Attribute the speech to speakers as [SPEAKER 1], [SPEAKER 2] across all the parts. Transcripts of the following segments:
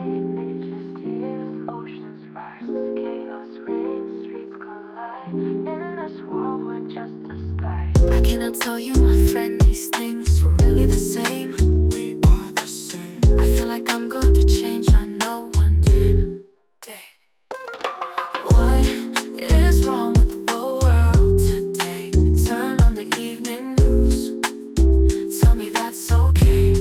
[SPEAKER 1] Nature's tears, oceans rise, chaos reigns, streets collide. In this world, we're just a start. I cannot tell you, my friend, these things were really the same. We are the same. I feel like I'm going to change, I know one day. What is wrong with the world today? Turn on the evening news, tell me that's okay.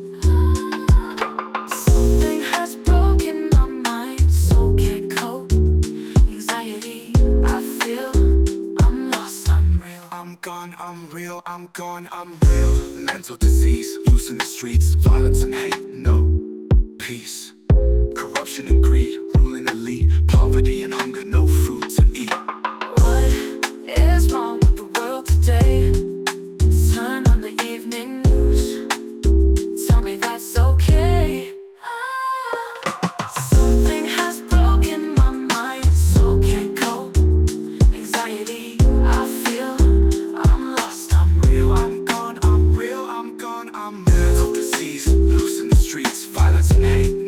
[SPEAKER 1] Something has broken my mind, so can't cope. Anxiety, I feel I'm lost, I'm real.
[SPEAKER 2] I'm gone, I'm real, I'm gone, I'm real. Mental disease, loose in the streets, violence and hate, no peace. Corruption and greed, ruling elite, poverty and hunger, no food to eat.
[SPEAKER 1] What is wrong with the world today? Turn on the evening news, tell me that's okay. Something has broken my mind, so can't cope. Anxiety, I feel I'm lost, I'm real.
[SPEAKER 2] I'm gone, I'm real, I'm gone, I'm real. Mental disease, loose in the streets, violence and hate,